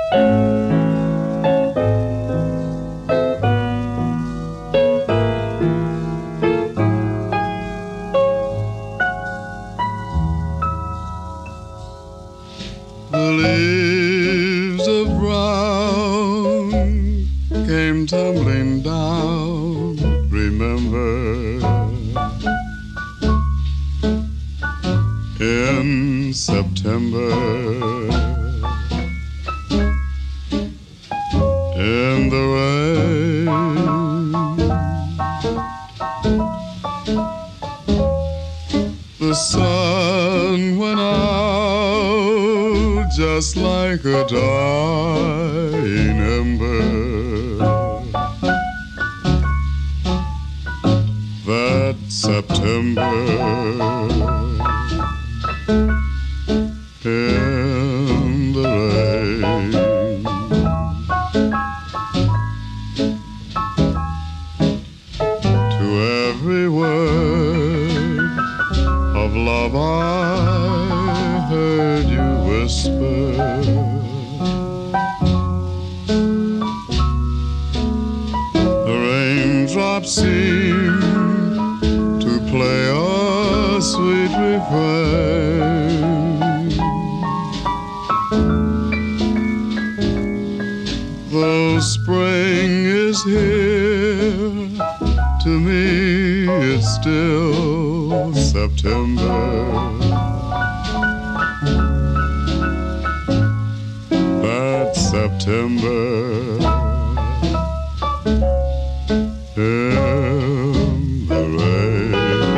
The leaves of brown came tumbling down, remember, in September, in the rain. The sun went out just like a dying ember. That September in the rain. To every word of love I heard you whisper. The raindrops seem to play a sweet refrain. Though spring is here, to me it's still September. That September in the rain.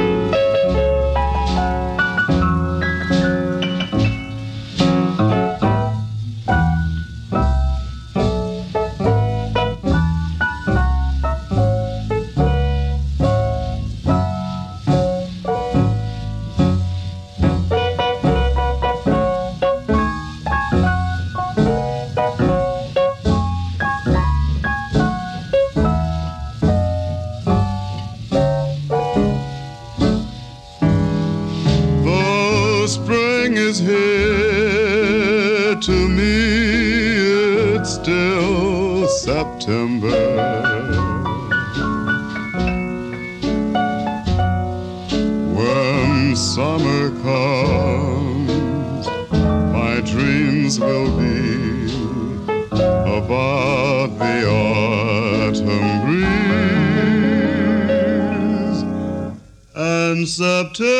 Spring is here, to me it's still September. When summer comes, my dreams will be about the autumn breeze and September.